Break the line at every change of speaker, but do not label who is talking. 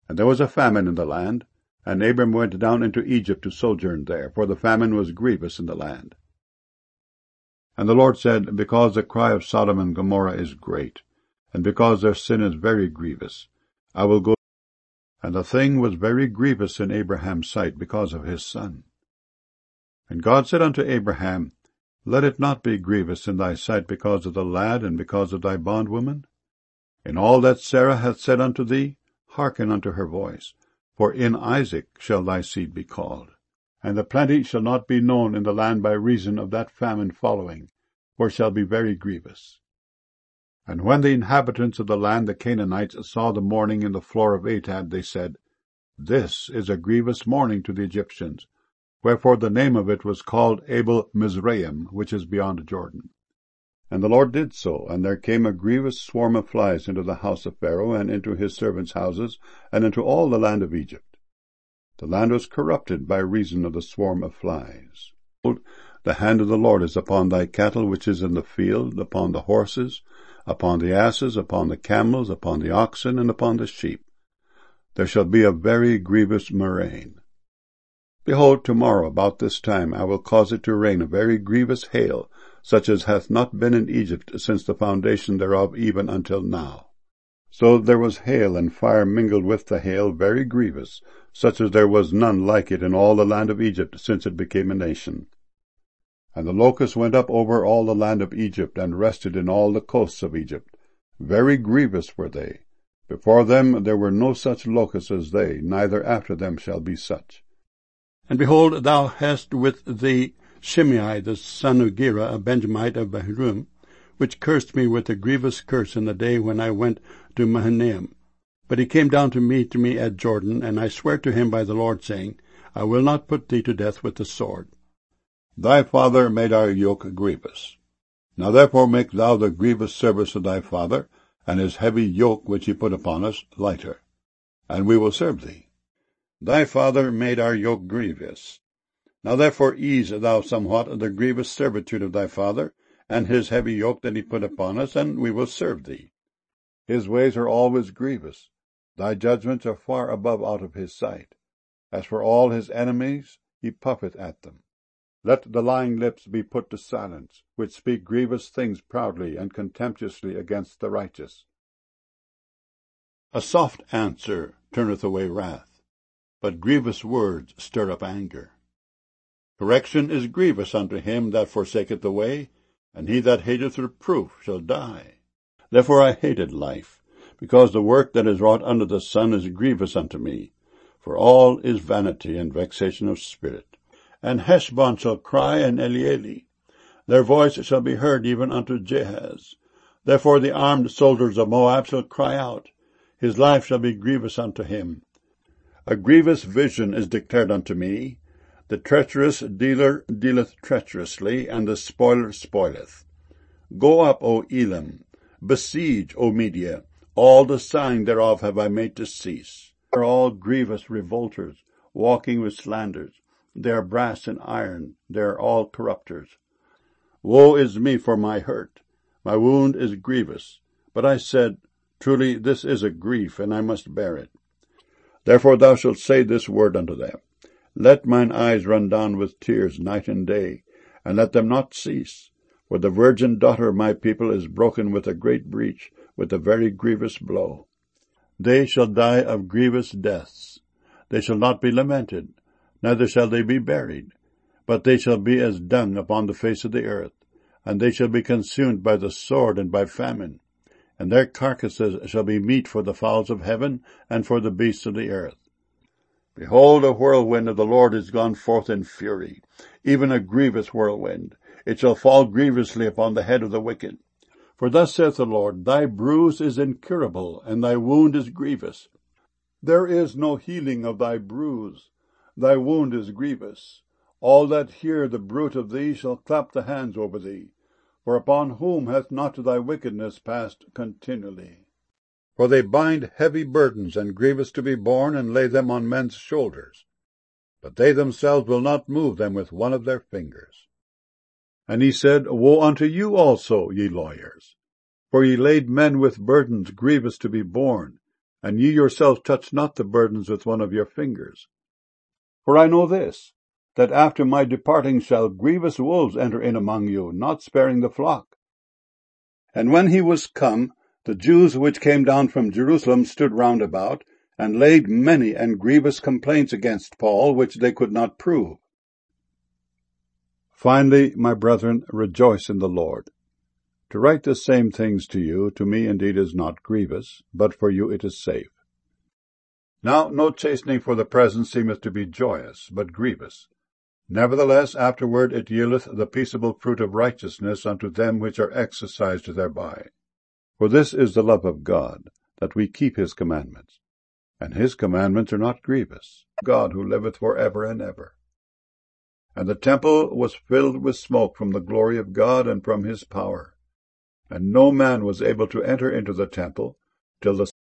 And there was a famine in the land, and Abram went down into Egypt to sojourn there, for the famine was grievous in the land. And the Lord said, Because the cry of Sodom and Gomorrah is great, and because their sin is very grievous, I will go. And the thing was very grievous in Abraham's sight because of his son. And God said unto Abraham, Let it not be grievous in thy sight because of the lad and because of thy bondwoman. In all that Sarah hath said unto thee, hearken unto her voice, for in Isaac shall thy seed be called. And the plenty shall not be known in the land by reason of that famine following, for it shall be very grievous. And when the inhabitants of the land, the Canaanites, saw the mourning in the floor of Atad, they said, This is a grievous mourning to the Egyptians. Wherefore the name of it was called Abel Mizraim, which is beyond Jordan. And the Lord did so, and there came a grievous swarm of flies into the house of Pharaoh, and into his servants' houses, and into all the land of Egypt. The land was corrupted by reason of the swarm of flies. The hand of the Lord is upon thy cattle which is in the field, upon the horses, upon the asses, upon the camels, upon the oxen, and upon the sheep. There shall be a very grievous murrain. Behold, tomorrow about this time I will cause it to rain a very grievous hail, such as hath not been in Egypt since the foundation thereof even until now. So there was hail and fire mingled with the hail, very grievous, such as there was none like it in all the land of Egypt since it became a nation. And the locusts went up over all the land of Egypt, and rested in all the coasts of Egypt. Very grievous were they. Before them there were no such locusts as they, neither after them shall be such. And behold, thou hast with thee Shimei the son of Gera, a Benjamite of Bahurim, which cursed me with a grievous curse in the day when I went to Mahanaim. But he came down to meet me at Jordan, and I sware to him by the Lord, saying, I will not put thee to death with the sword. Thy father made our yoke grievous. Now therefore make thou the grievous service of thy father, and his heavy yoke which he put upon us, lighter, and we will serve thee. Thy father made our yoke grievous. Now therefore ease thou somewhat the grievous servitude of thy father, and his heavy yoke that he put upon us, and we will serve thee. His ways are always grievous. Thy judgments are far above out of his sight. As for all his enemies, he puffeth at them. Let the lying lips be put to silence, which speak grievous things proudly and contemptuously against the righteous. A soft answer turneth away wrath, but grievous words stir up anger. Correction is grievous unto him that forsaketh the way, and he that hateth reproof shall die. Therefore I hated life, because the work that is wrought under the sun is grievous unto me, for all is vanity and vexation of spirit. And Heshbon shall cry, and Elealeh, their voice shall be heard even unto Jahaz. Therefore the armed soldiers of Moab shall cry out, his life shall be grievous unto him. A grievous vision is declared unto me. The treacherous dealer dealeth treacherously, and the spoiler spoileth. Go up, O Elam, besiege, O Media, all the sighing thereof have I made to cease. They are all grievous revolters, walking with slanders. They are brass and iron, they are all corrupters. Woe is me for my hurt, my wound is grievous. But I said, Truly this is a grief, and I must bear it. Therefore thou shalt say this word unto them, Let mine eyes run down with tears night and day, and let them not cease. For the virgin daughter of my people is broken with a great breach, with a very grievous blow. They shall die of grievous deaths. They shall not be lamented, neither shall they be buried, but they shall be as dung upon the face of the earth, and they shall be consumed by the sword and by famine, and their carcasses shall be meat for the fowls of heaven and for the beasts of the earth. Behold, a whirlwind of the Lord is gone forth in fury, even a grievous whirlwind. It shall fall grievously upon the head of the wicked. For thus saith the Lord, Thy bruise is incurable, and thy wound is grievous. There is no healing of thy bruise. Thy wound is grievous. All that hear the bruit of thee shall clap the hands over thee. For upon whom hath not thy wickedness passed continually? For they bind heavy burdens and grievous to be borne, and lay them on men's shoulders. But they themselves will not move them with one of their fingers. And he said, Woe unto you also, ye lawyers! For ye laid men with burdens grievous to be borne, and ye yourselves touch not the burdens with one of your fingers. For I know this, that after my departing shall grievous wolves enter in among you, not sparing the flock. And when he was come, the Jews which came down from Jerusalem stood round about, and laid many and grievous complaints against Paul, which they could not prove. Finally, my brethren, rejoice in the Lord. To write the same things to you, to me indeed is not grievous, but for you it is safe. Now no chastening for the present seemeth to be joyous, but grievous. Nevertheless afterward it yieldeth the peaceable fruit of righteousness unto them which are exercised thereby. For this is the love of God, that we keep his commandments. And his commandments are not grievous. God who liveth for ever and ever. And the temple was filled with smoke from the glory of God and from his power. And no man was able to enter into the temple, till the